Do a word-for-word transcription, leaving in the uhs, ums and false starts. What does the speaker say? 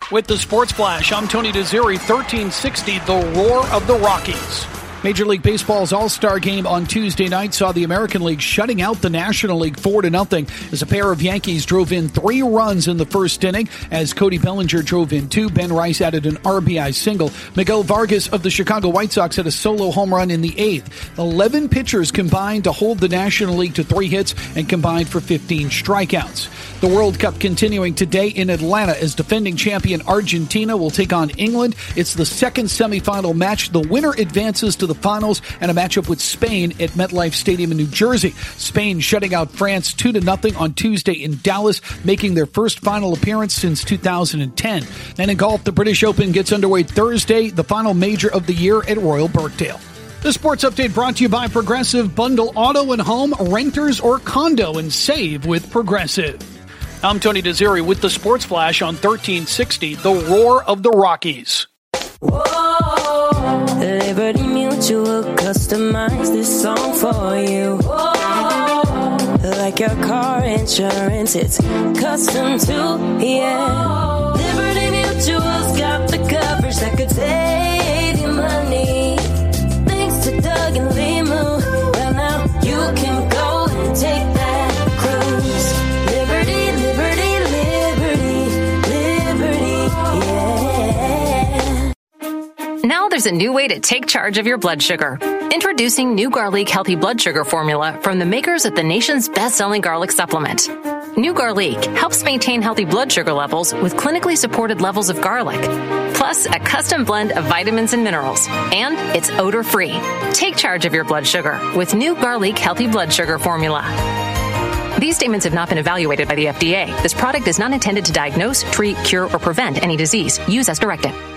With the Sports Flash, I'm Tony Desiri, thirteen sixty, the roar of the Rockies. Major League Baseball's All-Star Game on Tuesday night saw the American League shutting out the National League four to nothing as a pair of Yankees drove in three runs in the first inning as Cody Bellinger drove in two. Ben Rice added an R B I single. Miguel Vargas of the Chicago White Sox had a solo home run in the eighth. eleven pitchers combined to hold the National League to three hits and combined for fifteen strikeouts. The World Cup continuing today in Atlanta as defending champion Argentina will take on England. It's the second semifinal match. The winner advances to the finals and a matchup with Spain at MetLife Stadium in New Jersey. Spain shutting out France two to nothing on Tuesday in Dallas, making their first final appearance since two thousand ten. And in golf, the British Open gets underway Thursday, the final major of the year at Royal Birkdale. The Sports Update brought to you by Progressive. Bundle auto and home, renters or condo, and save with Progressive. I'm Tony Desiri with the Sports Flash on thirteen sixty, the roar of the Rockies. Whoa, Liberty Mutual customize this song for you. Whoa, like your car insurance, it's custom too, yeah. Liberty Mutual's got the coverage that could save you money. Thanks to Doug and Limu, well now you can go and take that cruise. Liberty, liberty, liberty, liberty, yeah. Now there's a new way to take charge of your blood sugar. Introducing New Garlic Healthy Blood Sugar Formula from the makers of the nation's best-selling garlic supplement. New Garlic helps maintain healthy blood sugar levels with clinically supported levels of garlic, plus a custom blend of vitamins and minerals. And it's odor-free. Take charge of your blood sugar with New Garlic Healthy Blood Sugar Formula. These statements have not been evaluated by the F D A. This product is not intended to diagnose, treat, cure, or prevent any disease. Use as directed.